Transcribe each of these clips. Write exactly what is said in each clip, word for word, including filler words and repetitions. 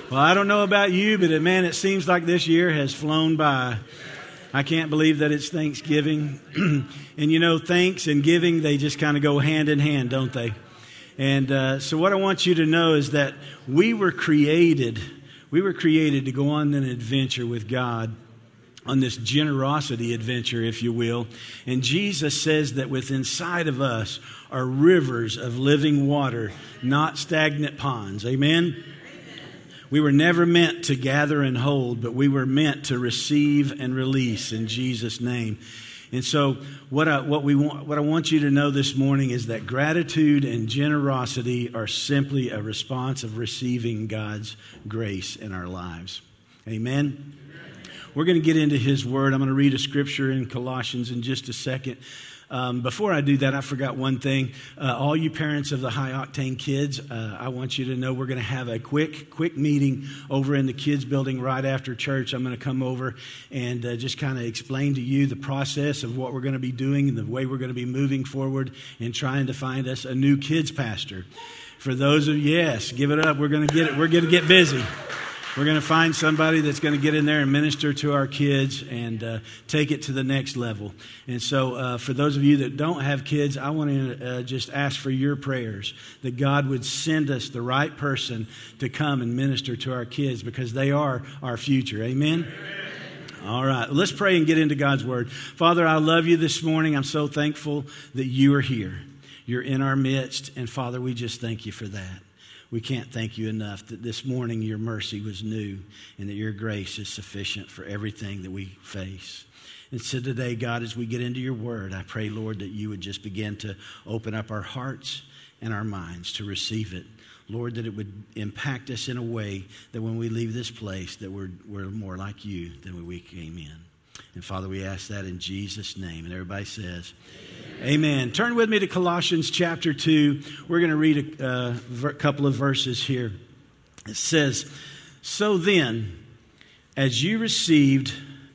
Well, I don't know about you, but man, it seems like this year has flown by. I can't believe that it's Thanksgiving. And you know, thanks and giving, they just kind of go hand in hand, don't they? And uh, so what I want you to know is that we were created, we were created to go on an adventure with God, on this generosity adventure, if you will. And Jesus says that within inside of us are rivers of living water, not stagnant ponds. Amen? We were never meant to gather and hold, but we were meant to receive and release in Jesus' name. And so what I, what we want, what I want you to know this morning is that gratitude and generosity are simply a response of receiving God's grace in our lives. Amen? We're going to get into His Word. I'm going to read a scripture in Colossians in just a second. Um, before I do that, I forgot one thing. Uh, all you parents of the High Octane kids, uh, I want you to know we're going to have a quick, quick meeting over in the kids building right after church. I'm going to come over and uh, just kind of explain to you the process of what we're going to be doing and the way we're going to be moving forward and trying to find us a new kids pastor. For those of you, yes, give it up. We're going to get it. We're going to get busy. We're going to find somebody that's going to get in there and minister to our kids and uh, take it to the next level. And so uh, for those of you that don't have kids, I want to uh, just ask for your prayers that God would send us the right person to come and minister to our kids, because they are our future. Amen? Amen. All right, let's pray and get into God's Word. Father, I love you this morning. I'm so thankful that you are here. You're in our midst. And Father, we just thank you for that. We can't thank you enough that this morning your mercy was new and that your grace is sufficient for everything that we face. And so today, God, as we get into your word, I pray, Lord, that you would just begin to open up our hearts and our minds to receive it. Lord, that it would impact us in a way that when we leave this place, that we're, we're more like you than when we came in. And Father, we ask that in Jesus' name. And everybody says, Amen. Amen. Turn with me to Colossians chapter two. We're going to read a uh, ver- couple of verses here. It says, so then, as you received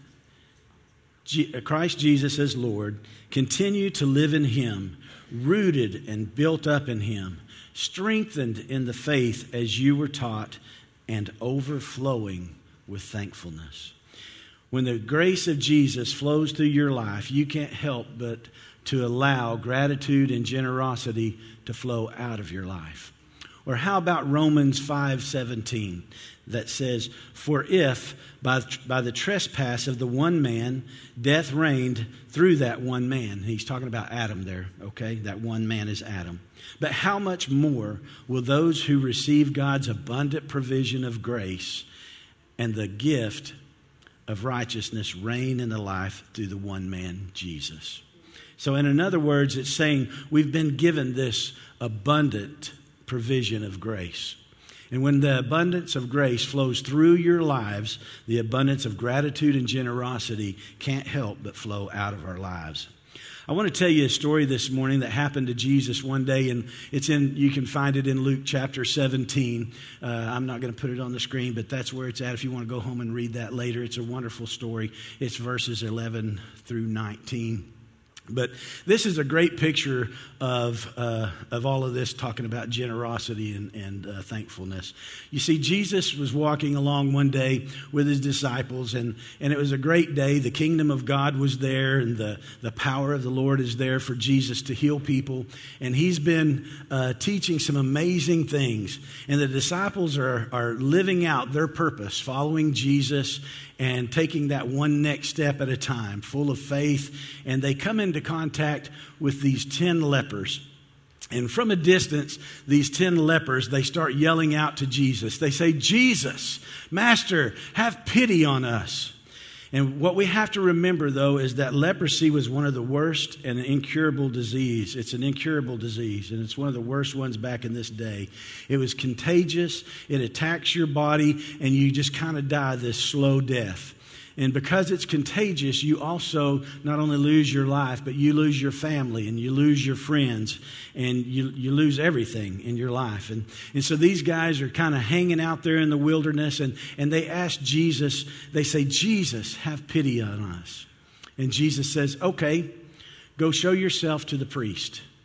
G- Christ Jesus as Lord, continue to live in Him, rooted and built up in Him, strengthened in the faith as you were taught, and overflowing with thankfulness. When the grace of Jesus flows through your life, you can't help but to allow gratitude and generosity to flow out of your life. Or how about Romans five seventeen that says, for if by, by the trespass of the one man, death reigned through that one man. He's talking about Adam there, okay? That one man is Adam. But how much more will those who receive God's abundant provision of grace and the gift of righteousness reign in the life through the one man, Jesus? So in other words, it's saying we've been given this abundant provision of grace. And when the abundance of grace flows through your lives, the abundance of gratitude and generosity can't help but flow out of our lives. I want to tell you a story this morning that happened to Jesus one day, and it's in. You can find it in Luke chapter seventeen. Uh, I'm not going to put it on the screen, but that's where it's at. If you want to go home and read that later, it's a wonderful story. It's verses eleven through nineteen. But this is a great picture of uh, of all of this, talking about generosity and, and uh, thankfulness. You see, Jesus was walking along one day with his disciples, and, and it was a great day. The kingdom of God was there, and the, the power of the Lord is there for Jesus to heal people. And he's been uh, teaching some amazing things. And the disciples are, are living out their purpose, following Jesus and taking that one next step at a time, full of faith. And they come into contact with these ten lepers. And from a distance, these ten lepers, they start yelling out to Jesus. They say, Jesus, Master, have pity on us. And what we have to remember, though, is that leprosy was one of the worst and an incurable disease. It's an incurable disease, and it's one of the worst ones back in this day. It was contagious. It attacks your body, and you just kind of die this slow death. And because it's contagious, you also not only lose your life, but you lose your family and you lose your friends and you, you lose everything in your life. And, and so these guys are kind of hanging out there in the wilderness, and, and they ask Jesus, they say, Jesus, have pity on us. And Jesus says, okay, go show yourself to the priest.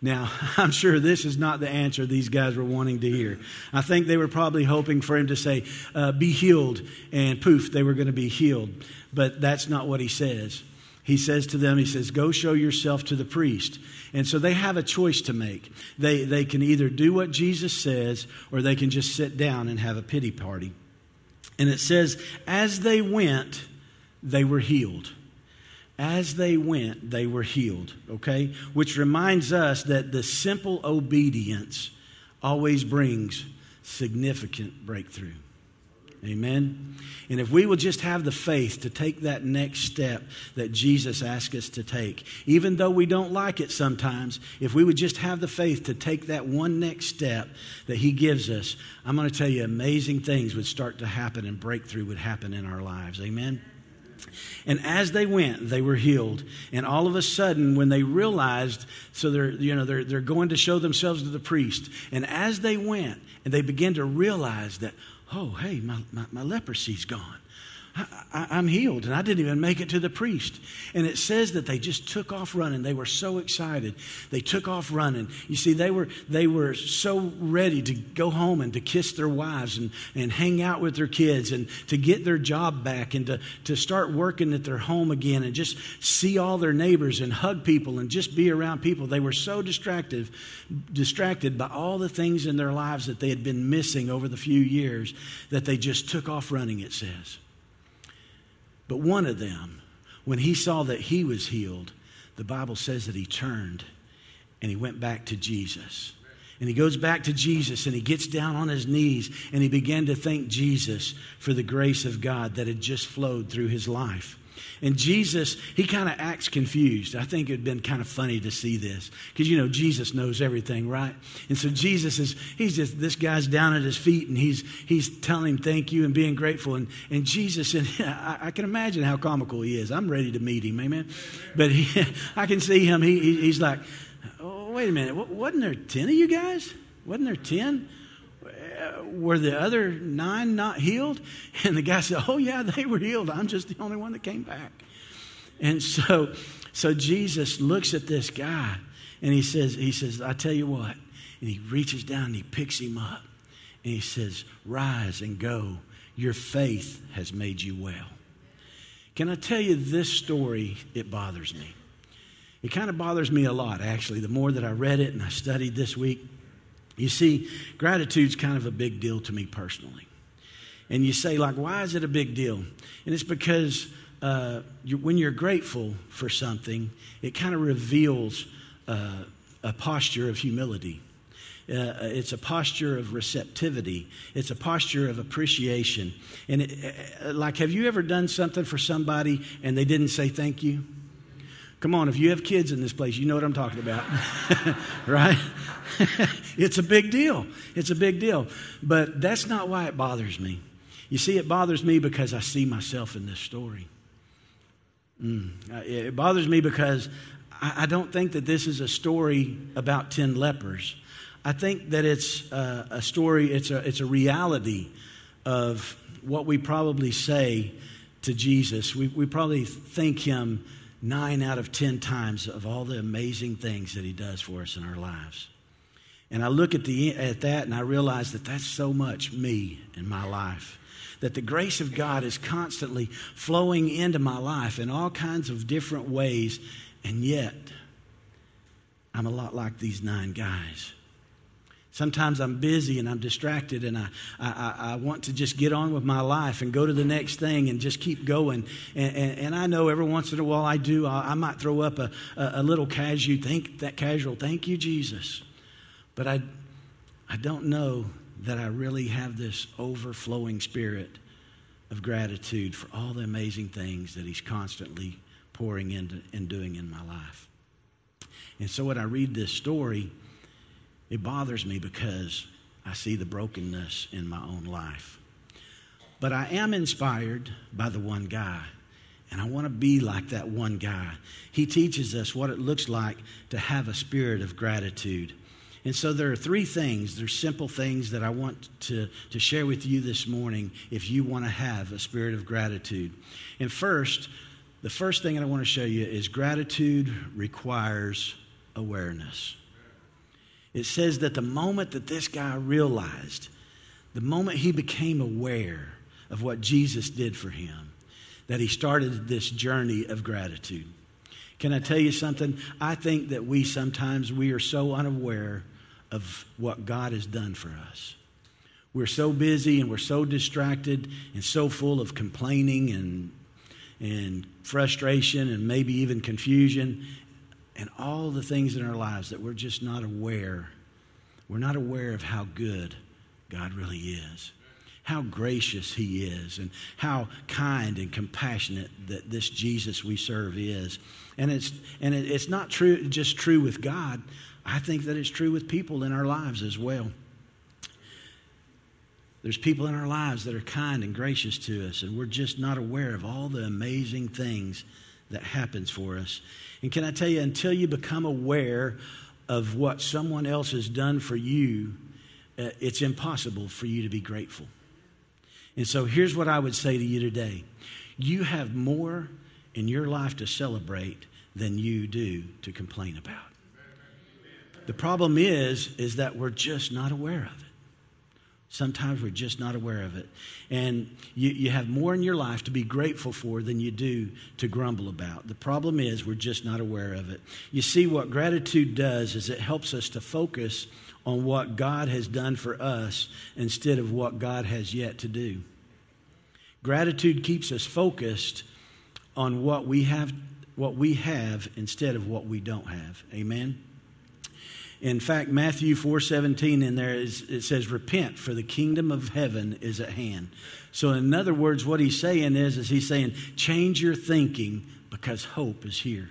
Now, I'm sure this is not the answer these guys were wanting to hear. I think they were probably hoping for him to say, uh, be healed, and poof, they were going to be healed. But that's not what he says. He says to them, he says, go show yourself to the priest. And so they have a choice to make. They, they can either do what Jesus says, or they can just sit down and have a pity party. And it says, as they went, they were healed. As they went, they were healed, okay? Which reminds us that the simple obedience always brings significant breakthrough. Amen? And if we will just have the faith to take that next step that Jesus asked us to take, even though we don't like it sometimes, if we would just have the faith to take that one next step that He gives us, I'm going to tell you, amazing things would start to happen and breakthrough would happen in our lives. Amen? And as they went, they were healed. And all of a sudden, when they realized, so they're, you know, they're, they're going to show themselves to the priest. And as they went, and they began to realize that, oh, hey, my, my, my leprosy's gone. I, I, I'm healed, and I didn't even make it to the priest. And it says that they just took off running. They were so excited. They took off running. You see, they were they were so ready to go home and to kiss their wives and, and hang out with their kids and to get their job back and to, to start working at their home again and just see all their neighbors and hug people and just be around people. They were so distracted, distracted by all the things in their lives that they had been missing over the few years that they just took off running, it says. But one of them, when he saw that he was healed, the Bible says that he turned and he went back to Jesus. And he goes back to Jesus and he gets down on his knees and he began to thank Jesus for the grace of God that had just flowed through his life. And Jesus, he kind of acts confused. I think it would have been kind of funny to see this. Because, you know, Jesus knows everything, right? And so Jesus is, he's just, this guy's down at his feet and he's he's telling him thank you and being grateful. And, and Jesus, and I, I can imagine how comical he is. I'm ready to meet him, amen? But he, I can see him, he, he he's like, oh, wait a minute, wasn't there ten of you guys? Wasn't there ten? Were the other nine not healed? And the guy said, oh yeah, they were healed. I'm just the only one that came back. And so, so Jesus looks at this guy and he says, he says, I tell you what. And he reaches down and he picks him up and he says, rise and go. Your faith has made you well. Can I tell you this story? It bothers me. It kind of bothers me a lot, actually, the more that I read it and I studied this week. You see, gratitude's kind of a big deal to me personally. And you say, like, why is it a big deal? And it's because uh, you, when you're grateful for something, it kind of reveals uh, a posture of humility. Uh, it's a posture of receptivity. It's a posture of appreciation. And it, uh, like, have you ever done something for somebody and they didn't say thank you? Come on, if you have kids in this place, you know what I'm talking about, right? It's a big deal. It's a big deal. But that's not why it bothers me. You see, it bothers me because I see myself in this story. Mm. It bothers me because I don't think that this is a story about ten lepers. I think that it's a, a story, it's a, it's a reality of what we probably say to Jesus. We, we probably thank Him nine out of ten times of all the amazing things that He does for us in our lives. And I look at the at that and I realize that that's so much me in my life. That the grace of God is constantly flowing into my life in all kinds of different ways. And yet, I'm a lot like these nine guys. Sometimes I'm busy and I'm distracted and I, I, I want to just get on with my life and go to the next thing and just keep going. And, and, and I know every once in a while I do, I, I might throw up a, a, a little casual, thank, that casual, thank you, Jesus. But I, I don't know that I really have this overflowing spirit of gratitude for all the amazing things that He's constantly pouring into and doing in my life. And so when I read this story, it bothers me because I see the brokenness in my own life. But I am inspired by the one guy, and I want to be like that one guy. He teaches us what it looks like to have a spirit of gratitude. And so there are three things, there's simple things that I want to, to share with you this morning if you want to have a spirit of gratitude. And first, the first thing I want to show you is gratitude requires awareness. It says that the moment that this guy realized, the moment he became aware of what Jesus did for him, that he started this journey of gratitude. Can I tell you something? I think that we sometimes, we are so unaware of what God has done for us. We're so busy and we're so distracted and so full of complaining and, and frustration and maybe even confusion and all the things in our lives that we're just not aware. We're not aware of how good God really is, how gracious he is, and how kind and compassionate that this Jesus we serve is. And it's and it, it's not true just true with God. I think that it's true with people in our lives as well. There's people in our lives that are kind and gracious to us, and we're just not aware of all the amazing things that happens for us. And can I tell you, until you become aware of what someone else has done for you, uh, it's impossible for you to be grateful. And so here's what I would say to you today. You have more in your life to celebrate than you do to complain about. The problem is, is that we're just not aware of it. Sometimes we're just not aware of it. And you, you have more in your life to be grateful for than you do to grumble about. The problem is we're just not aware of it. You see, what gratitude does is it helps us to focus on what God has done for us instead of what God has yet to do. Gratitude keeps us focused on what we have, what we have instead of what we don't have. Amen. In fact, Matthew four seventeen in there is, it says, repent, for the kingdom of heaven is at hand. So in other words, what he's saying is, is he's saying, change your thinking because hope is here.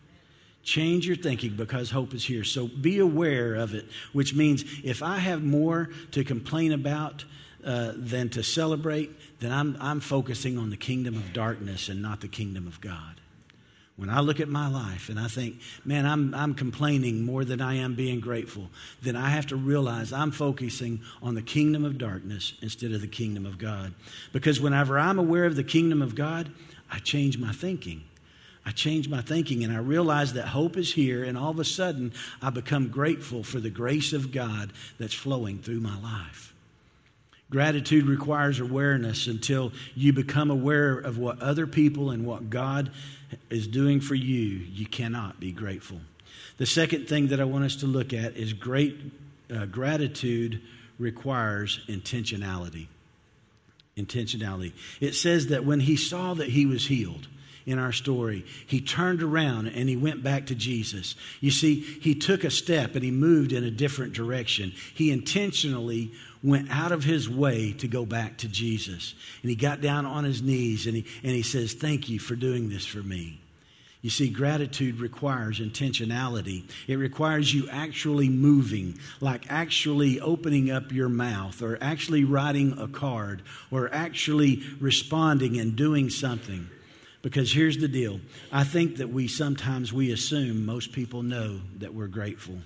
Change your thinking because hope is here. So be aware of it, which means if I have more to complain about uh, than to celebrate, then I'm, I'm focusing on the kingdom of darkness and not the kingdom of God. When I look at my life and I think, man, I'm, I'm complaining more than I am being grateful, then I have to realize I'm focusing on the kingdom of darkness instead of the kingdom of God. Because whenever I'm aware of the kingdom of God, I change my thinking. I change my thinking and I realize that hope is here, and all of a sudden I become grateful for the grace of God that's flowing through my life. Gratitude requires awareness. Until you become aware of what other people and what God is doing for you, you cannot be grateful. The second thing that I want us to look at is great uh, gratitude requires intentionality. Intentionality. It says that when he saw that he was healed, in our story, he turned around and he went back to Jesus. You see, he took a step and he moved in a different direction. He intentionally went out of his way to go back to Jesus. And he got down on his knees and he, and he says, thank you for doing this for me. You see, gratitude requires intentionality. It requires you actually moving, like actually opening up your mouth or actually writing a card or actually responding and doing something. Because here's the deal. I think that we sometimes we assume most people know that we're grateful.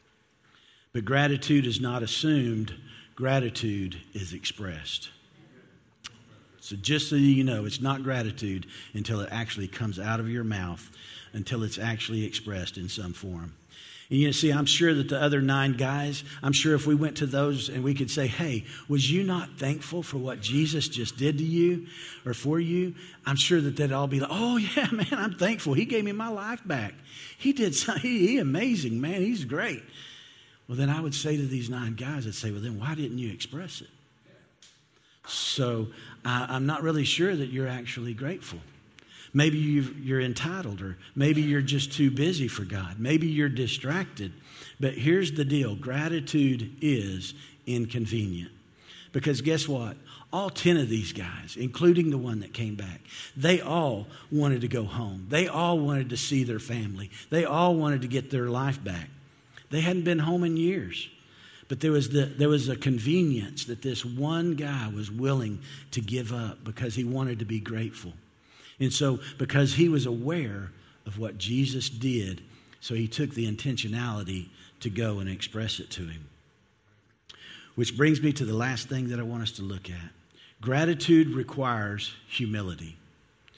But gratitude is not assumed. Gratitude is expressed. So just so you know, it's not gratitude until it actually comes out of your mouth, until it's actually expressed in some form. And you see, I'm sure that the other nine guys, I'm sure if we went to those and we could say, hey, was you not thankful for what Jesus just did to you or for you? I'm sure that they'd all be like, oh, yeah, man, I'm thankful. He gave me my life back. He did something. He, he amazing, man. He's great. Well, then I would say to these nine guys, I'd say, well, then why didn't you express it? So uh, I'm not really sure that you're actually grateful. Maybe you've, you're entitled, or maybe you're just too busy for God. Maybe you're distracted. But here's the deal. Gratitude is inconvenient. Because guess what? All ten of these guys, including the one that came back, they all wanted to go home. They all wanted to see their family. They all wanted to get their life back. They hadn't been home in years. But there was the, there was a convenience that this one guy was willing to give up because he wanted to be grateful. And so because he was aware of what Jesus did, so he took the intentionality to go and express it to him. Which brings me to the last thing that I want us to look at. Gratitude requires humility.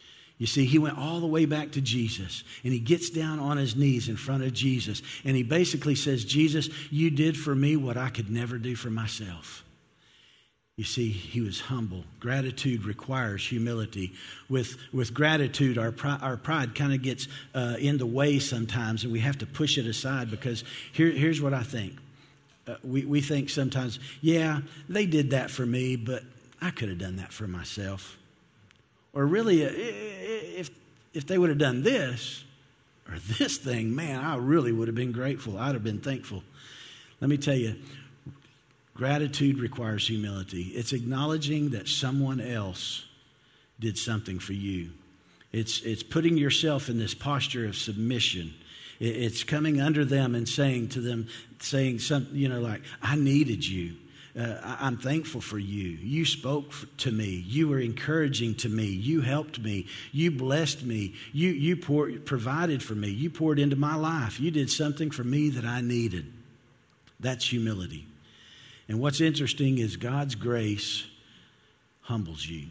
You see, he went all the way back to Jesus, and he gets down on his knees in front of Jesus, and he basically says, Jesus, you did for me what I could never do for myself. You see, he was humble. Gratitude requires humility. With, with gratitude, our, pri- our pride kind of gets uh, in the way sometimes, and we have to push it aside because here, here's what I think. Uh, we, we think sometimes, yeah, they did that for me, but I could have done that for myself. Or really, if if they would have done this or this thing, man, I really would have been grateful. I'd have been thankful. Let me tell you, gratitude requires humility. It's acknowledging that someone else did something for you. It's it's putting yourself in this posture of submission. It's coming under them and saying to them, saying something, you know, like, I needed you. Uh, I, I'm thankful for you. You spoke f- to me. You were encouraging to me. You helped me. You blessed me. You you poured, provided for me. You poured into my life. You did something for me that I needed. That's humility. And what's interesting is God's grace humbles you.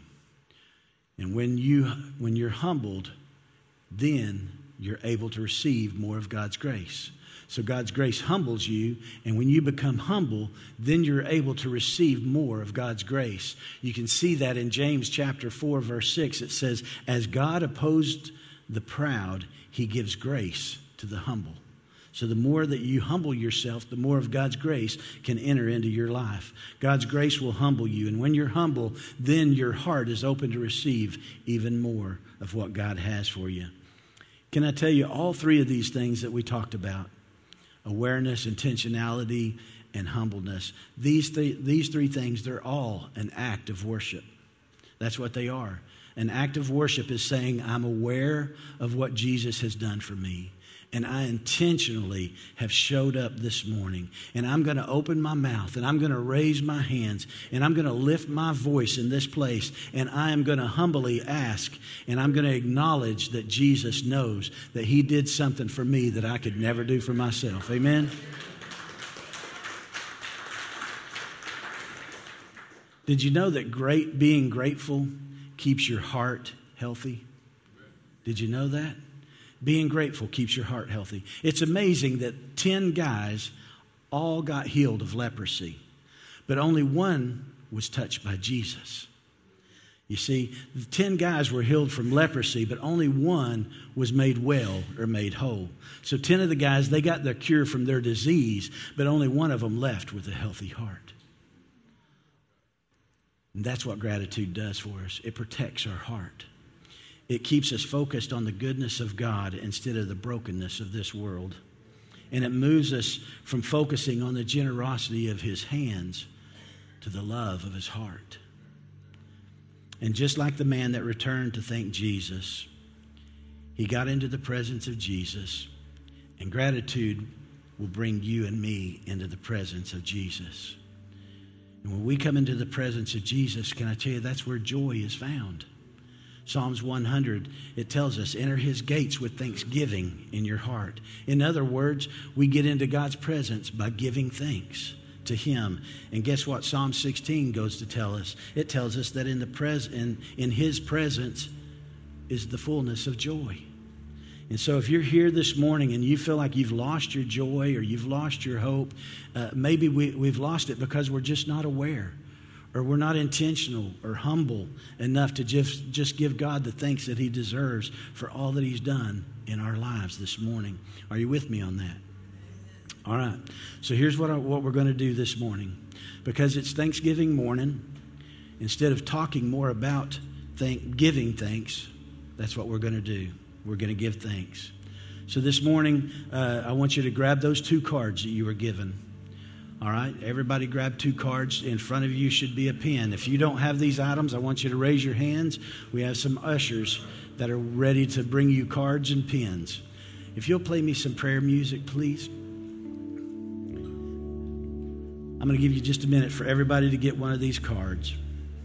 And when you when you're humbled, then you're able to receive more of God's grace. So God's grace humbles you, and when you become humble, then you're able to receive more of God's grace. You can see that in James chapter four, verse six. It says, as God opposed the proud, he gives grace to the humble. So the more that you humble yourself, the more of God's grace can enter into your life. God's grace will humble you, and when you're humble, then your heart is open to receive even more of what God has for you. Can I tell you, all three of these things that we talked about, awareness, intentionality, and humbleness. These three, these three things, they're all an act of worship. That's what they are. An act of worship is saying, I'm aware of what Jesus has done for me. And I intentionally have showed up this morning. And I'm going to open my mouth. And I'm going to raise my hands. And I'm going to lift my voice in this place. And I am going to humbly ask. And I'm going to acknowledge that Jesus knows that he did something for me that I could never do for myself. Amen? Did you know that great being grateful keeps your heart healthy? Did you know that? Being grateful keeps your heart healthy. It's amazing that ten guys all got healed of leprosy, but only one was touched by Jesus. You see, the ten guys were healed from leprosy, but only one was made well or made whole. So ten of the guys, they got their cure from their disease, but only one of them left with a healthy heart. And that's what gratitude does for us. It protects our heart. It keeps us focused on the goodness of God instead of the brokenness of this world. And it moves us from focusing on the generosity of his hands to the love of his heart. And just like the man that returned to thank Jesus, he got into the presence of Jesus, and gratitude will bring you and me into the presence of Jesus. And when we come into the presence of Jesus, can I tell you, that's where joy is found. Psalms one hundred, it tells us, enter his gates with thanksgiving in your heart. In other words, we get into God's presence by giving thanks to him. And guess what? Psalm sixteen goes to tell us. It tells us that in the pres- in, in his presence is the fullness of joy. And so if you're here this morning and you feel like you've lost your joy or you've lost your hope, uh, maybe we, we've lost it because we're just not aware. Or we're not intentional or humble enough to just, just give God the thanks that he deserves for all that he's done in our lives this morning. Are you with me on that? All right. So here's what, I, what we're going to do this morning. Because it's Thanksgiving morning, instead of talking more about thank, giving thanks, that's what we're going to do. We're going to give thanks. So this morning, uh, I want you to grab those two cards that you were given. All right, everybody grab two cards. In front of you should be a pen. If you don't have these items, I want you to raise your hands. We have some ushers that are ready to bring you cards and pens. If you'll play me some prayer music, please. I'm going to give you just a minute for everybody to get one of these cards.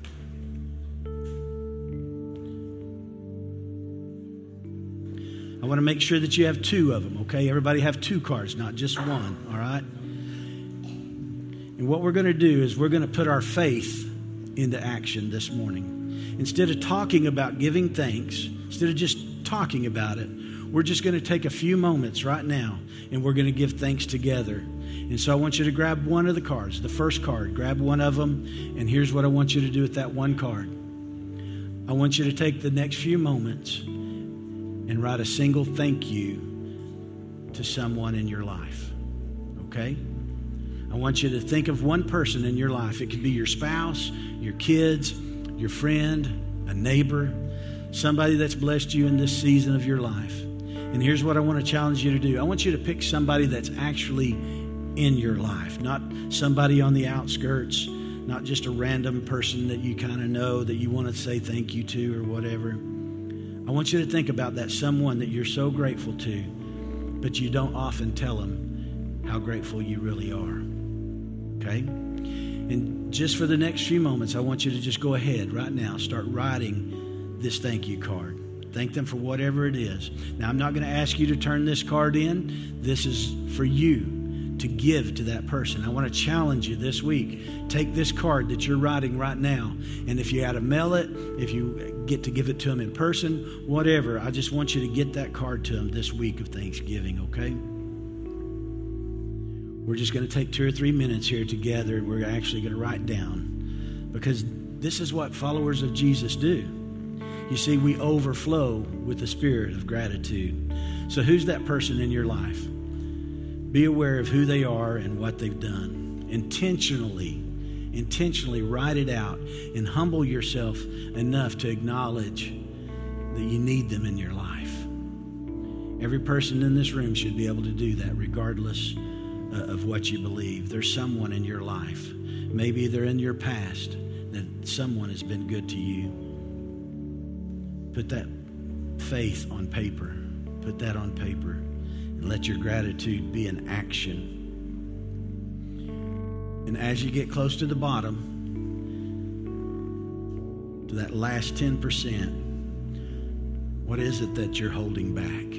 I want to make sure that you have two of them, okay? Everybody have two cards, not just one, all right? And what we're going to do is we're going to put our faith into action this morning. Instead of talking about giving thanks, instead of just talking about it, we're just going to take a few moments right now and we're going to give thanks together. And so I want you to grab one of the cards, the first card, grab one of them. And here's what I want you to do with that one card. I want you to take the next few moments and write a single thank you to someone in your life. Okay? I want you to think of one person in your life. It could be your spouse, your kids, your friend, a neighbor, somebody that's blessed you in this season of your life. And here's what I want to challenge you to do. I want you to pick somebody that's actually in your life, not somebody on the outskirts, not just a random person that you kind of know that you want to say thank you to or whatever. I want you to think about that someone that you're so grateful to, but you don't often tell them how grateful you really are. Okay? And just for the next few moments, I want you to just go ahead right now, start writing this thank you card. Thank them for whatever it is. Now, I'm not going to ask you to turn this card in. This is for you to give to that person. I want to challenge you this week. Take this card that you're writing right now, and if you got to mail it, if you get to give it to them in person, whatever, I just want you to get that card to them this week of Thanksgiving, okay? We're just going to take two or three minutes here together, and we're actually going to write down, because this is what followers of Jesus do. You see, we overflow with the spirit of gratitude. So who's that person in your life? Be aware of who they are and what they've done. Intentionally, intentionally write it out and humble yourself enough to acknowledge that you need them in your life. Every person in this room should be able to do that regardless uh, of what you believe. There's someone in your life. Maybe they're in your past that someone has been good to you. Put that faith on paper. Put that on paper. And let your gratitude be an action. And as you get close to the bottom, to that last ten percent, what is it that you're holding back?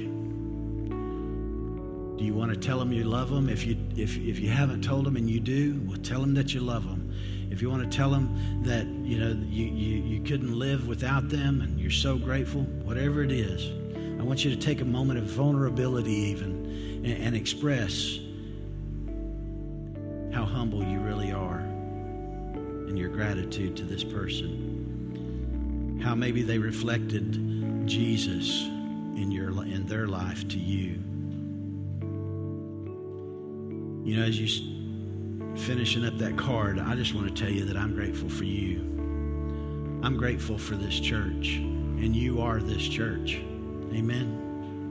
Do you want to tell them you love them? If you, if, if you haven't told them and you do, well, tell them that you love them. If you want to tell them that, you know, you, you, you couldn't live without them and you're so grateful, whatever it is, I want you to take a moment of vulnerability even and, and express how humble you really are in your gratitude to this person. How maybe they reflected Jesus in your in their life to you. You know, as you finishing up that card, I just want to tell you that I'm grateful for you. I'm grateful for this church, and you are this church. Amen.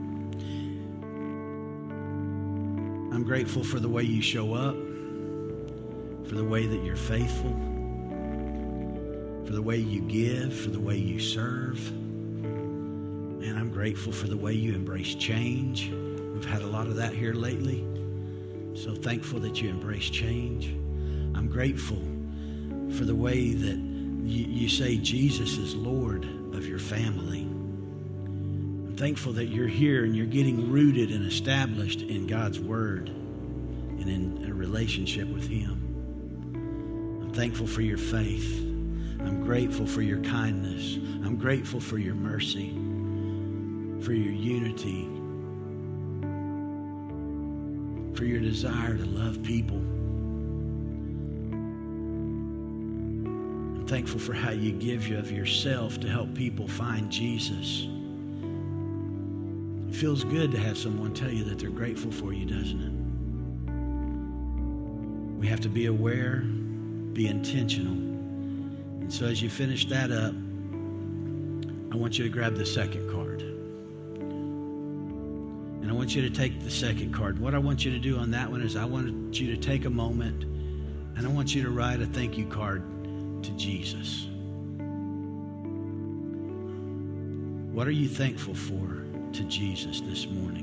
I'm grateful for the way you show up, for the way that you're faithful, for the way you give, for the way you serve. And I'm grateful for the way you embrace change. We've had a lot of that here lately. So thankful that you embrace change. I'm grateful for the way that you, you say Jesus is Lord of your family. I'm thankful that you're here and you're getting rooted and established in God's Word and in a relationship with Him. I'm thankful for your faith. I'm grateful for your kindness. I'm grateful for your mercy, for your unity, for your desire to love people. I'm thankful for how you give you of yourself to help people find Jesus. It feels good to have someone tell you that they're grateful for you, doesn't it? We have to be aware, be intentional. And so as you finish that up, I want you to grab the second card. And I want you to take the second card. What I want you to do on that one is I want you to take a moment and I want you to write a thank you card to Jesus. What are you thankful for to Jesus this morning?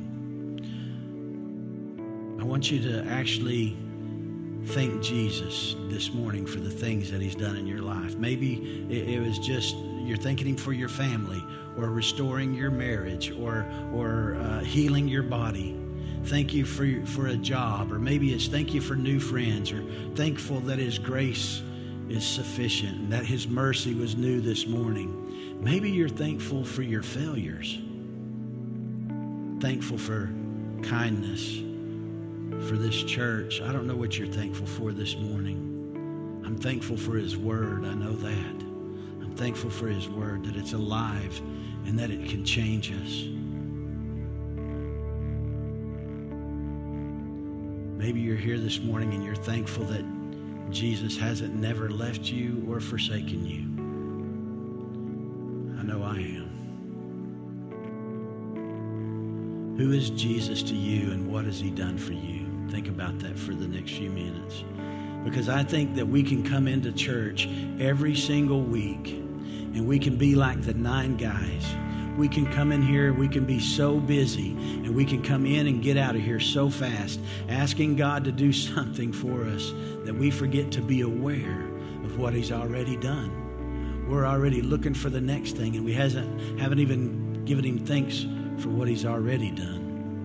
I want you to actually thank Jesus this morning for the things that He's done in your life. Maybe it was just you're thanking Him for your family, or restoring your marriage, or or uh, healing your body. Thank you for for a job, or maybe it's thank you for new friends, or thankful that His grace is sufficient and that his mercy was new this morning. Maybe you're thankful for your failures, thankful for kindness, for this church. I don't know what you're thankful for this morning. I'm thankful for his word. I know that. I'm thankful for his word, that it's alive and that it can change us. Maybe you're here this morning and you're thankful that Jesus hasn't never left you or forsaken you. I know I am. Who is Jesus to you and what has he done for you? Think about that for the next few minutes. Because I think that we can come into church every single week and we can be like the nine guys. We can come in here, we can be so busy, and we can come in and get out of here so fast, asking God to do something for us that we forget to be aware of what he's already done. We're already looking for the next thing, and we hasn't haven't even given him thanks for what he's already done.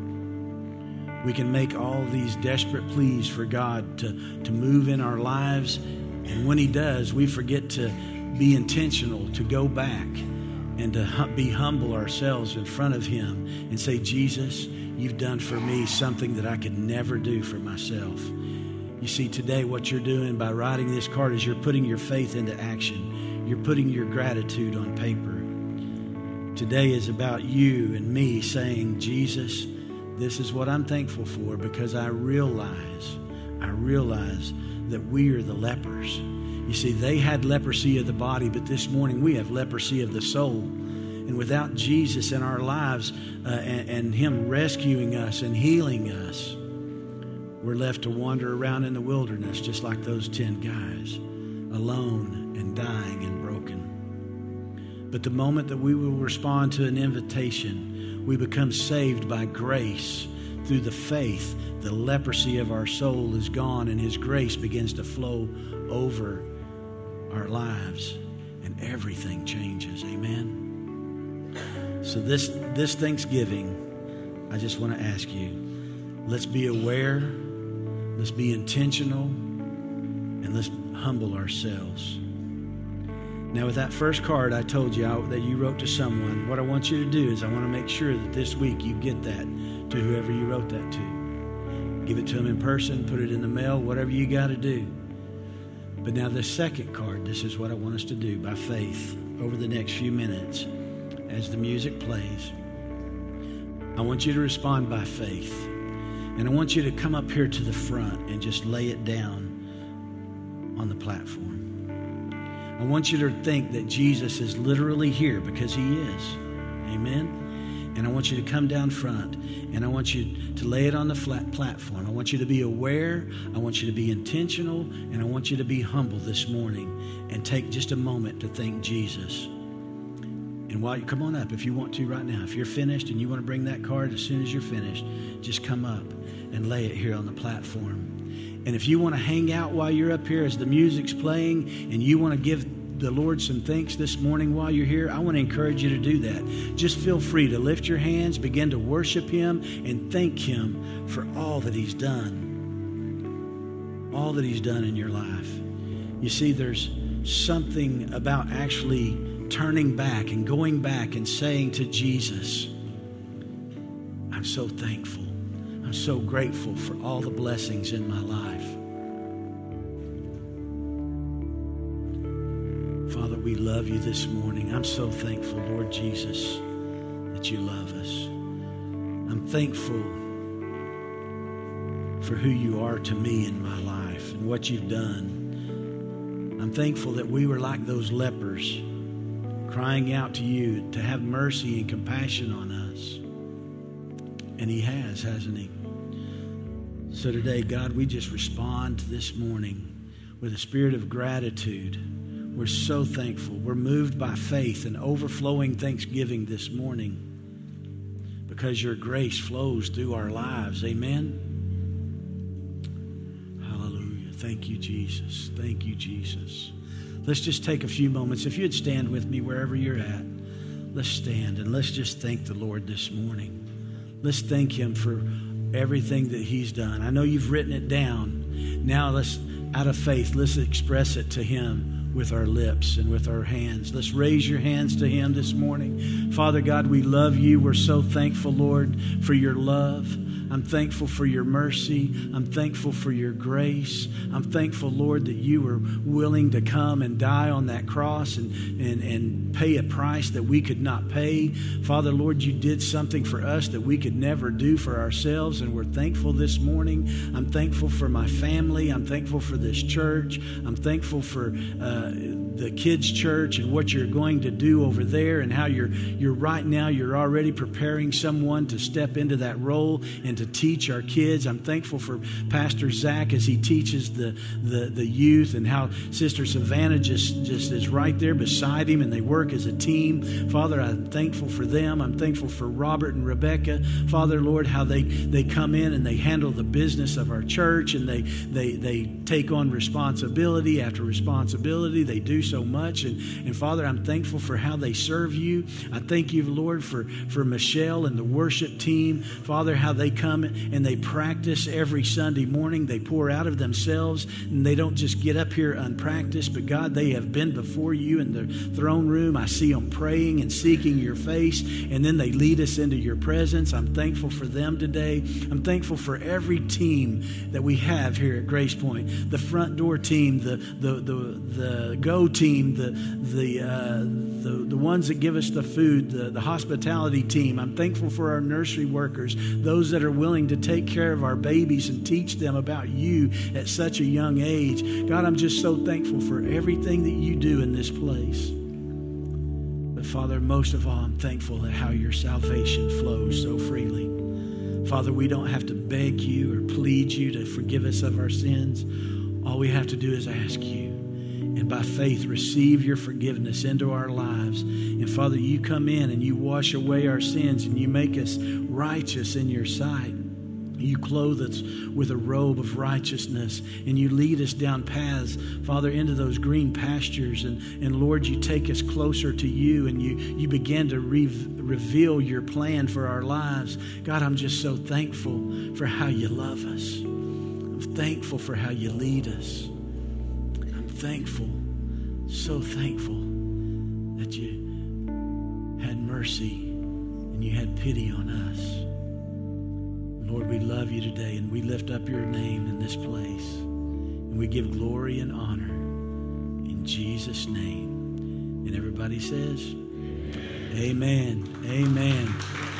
We can make all these desperate pleas for God to, to move in our lives, and when he does, we forget to be intentional, to go back and to be humble ourselves in front of him and say, Jesus, you've done for me something that I could never do for myself. You see, today what you're doing by writing this card is you're putting your faith into action. You're putting your gratitude on paper. Today is about you and me saying, Jesus, this is what I'm thankful for, because I realize, I realize that we are the lepers. You see, they had leprosy of the body, but this morning we have leprosy of the soul. And without Jesus in our lives uh, and, and him rescuing us and healing us, we're left to wander around in the wilderness just like those ten guys, alone and dying and broken. But the moment that we will respond to an invitation, we become saved by grace. Through the faith, the leprosy of our soul is gone and his grace begins to flow over our lives, and everything changes. Amen. So this this Thanksgiving, I just want to ask you, let's be aware, let's be intentional, and let's humble ourselves. Now, with that first card I told you I, that you wrote to someone, what I want you to do is I want to make sure that this week you get that to whoever you wrote that to. Give it to them in person, put it in the mail, whatever you got to do. But now the second card, this is what I want us to do by faith over the next few minutes as the music plays. I want you to respond by faith. And I want you to come up here to the front and just lay it down on the platform. I want you to think that Jesus is literally here, because he is. Amen. And I want you to come down front, and I want you to lay it on the flat platform. I want you to be aware. I want you to be intentional, and I want you to be humble this morning and take just a moment to thank Jesus. And while you come on up, if you want to right now, if you're finished and you want to bring that card as soon as you're finished, just come up and lay it here on the platform. And if you want to hang out while you're up here as the music's playing and you want to give the Lord some thanks this morning while you're here, I want to encourage you to do that. Just feel free to lift your hands, begin to worship him, and thank him for all that he's done. All that he's done in your life. You see, there's something about actually turning back and going back and saying to Jesus, I'm so thankful. I'm so grateful for all the blessings in my life. Father, we love you this morning. I'm so thankful, Lord Jesus, that you love us. I'm thankful for who you are to me in my life and what you've done. I'm thankful that we were like those lepers, crying out to you to have mercy and compassion on us. And he has, hasn't he? So today, God, we just respond this morning with a spirit of gratitude. We're so thankful. We're moved by faith and overflowing thanksgiving this morning because your grace flows through our lives. Amen. Hallelujah. Thank you, Jesus. Thank you, Jesus. Let's just take a few moments. If you'd stand with me wherever you're at, let's stand and let's just thank the Lord this morning. Let's thank him for everything that he's done. I know you've written it down. Now let's out of faith, let's express it to Him with our lips and with our hands. Let's raise your hands to Him this morning. Father God, we love you. We're so thankful, Lord, for your love. I'm thankful for your mercy. I'm thankful for your grace. I'm thankful, Lord, that you were willing to come and die on that cross and, and, and pay a price that we could not pay. Father, Lord, you did something for us that we could never do for ourselves, and we're thankful this morning. I'm thankful for my family. I'm thankful for this church. I'm thankful for uh, the kids' church and what you're going to do over there, and how you're you're right now, you're already preparing someone to step into that role and to teach our kids. I'm thankful for Pastor Zach as he teaches the, the, the youth, and how Sister Savannah just, just is right there beside him, and they work as a team. Father, I'm thankful for them. I'm thankful for Robert and Rebecca. Father, Lord, how they, they come in and they handle the business of our church, and they, they, they take on responsibility after responsibility. They do so much. And, and Father, I'm thankful for how they serve you. I thank you, Lord, for, for Michelle and the worship team. Father, how they come and they practice every Sunday morning. They pour out of themselves, and they don't just get up here unpracticed, but God, they have been before you in the throne room. I see them praying and seeking your face, and then they lead us into your presence. I'm thankful for them today. I'm thankful for every team that we have here at Grace Point. The front door team, the the the, the go team, the the uh, the the ones that give us the food, the, the hospitality team. I'm thankful for our nursery workers, those that are willing to take care of our babies and teach them about you at such a young age. God, I'm just so thankful for everything that you do in this place. But Father, most of all, I'm thankful at how your salvation flows so freely. Father, we don't have to beg you or plead you to forgive us of our sins. All we have to do is ask you, and by faith receive your forgiveness into our lives. And Father, you come in and you wash away our sins, and you make us righteous in your sight. You clothe us with a robe of righteousness, and you lead us down paths, Father, into those green pastures. And, and Lord, you take us closer to you, and you, you begin to re- reveal your plan for our lives. God, I'm just so thankful for how you love us. I'm thankful for how you lead us. I'm thankful, so thankful that you had mercy and you had pity on us. Lord, we love you today, and we lift up your name in this place, and we give glory and honor in Jesus' name. And everybody says, amen. Amen.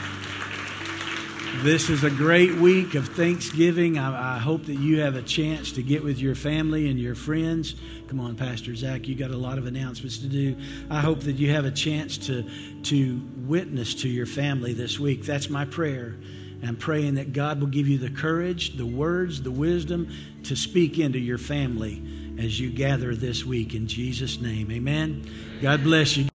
This is a great week of Thanksgiving. I, I hope that you have a chance to get with your family and your friends. Come on, Pastor Zach, you got a lot of announcements to do. I hope that you have a chance to, to witness to your family this week. That's my prayer. I'm praying that God will give you the courage, the words, the wisdom to speak into your family as you gather this week in Jesus' name. Amen. God bless you.